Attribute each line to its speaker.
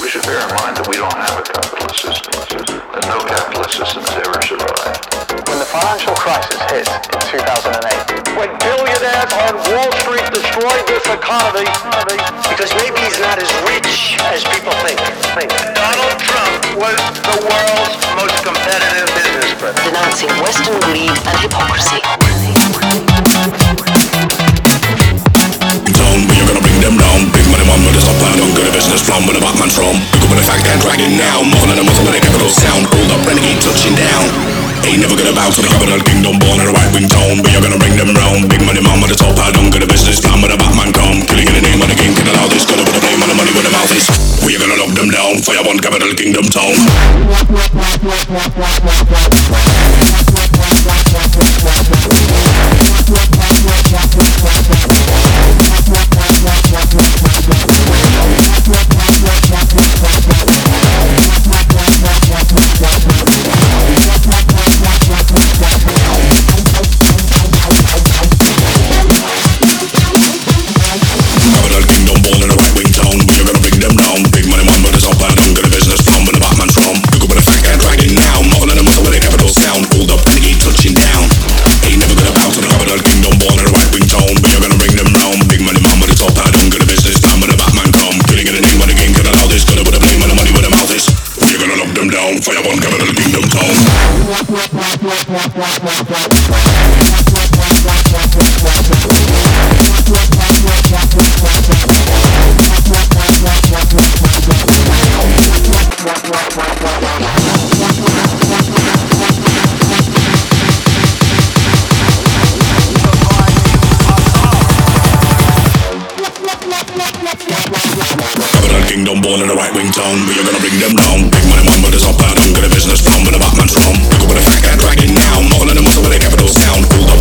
Speaker 1: We should bear in mind that we don't have a capitalist system, and no capitalist system's ever survived.
Speaker 2: When the financial crisis hit in 2008,
Speaker 3: when billionaires on Wall Street destroyed this economy,
Speaker 4: because maybe he's not as rich as people think.
Speaker 3: Donald Trump was the world's most competitive business president.
Speaker 5: Denouncing Western greed and hypocrisy.
Speaker 6: We're gonna bring them down. Big money man with a top and good business from where the Batman's from. Pick up with the fact and drag it now. More than a muscle with a capital sound. Hold up, renegade touching down. Ain't never gonna bow to the capital kingdom. Born in a right wing town, but you're gonna bring them round. Big money man with a top and good business plan where the Batman come. Killing in the name of the game, can allow this. Gonna put the blame on the money where the mouth is. We're gonna lock them down. Fire one capital kingdom town. Kingdom born in the right wing town, we are gonna bring them down. Big money man with his up and good business from where the Batman's from. Look up with the fact and drag it now. More than a muscle with a capital sound. Hold up.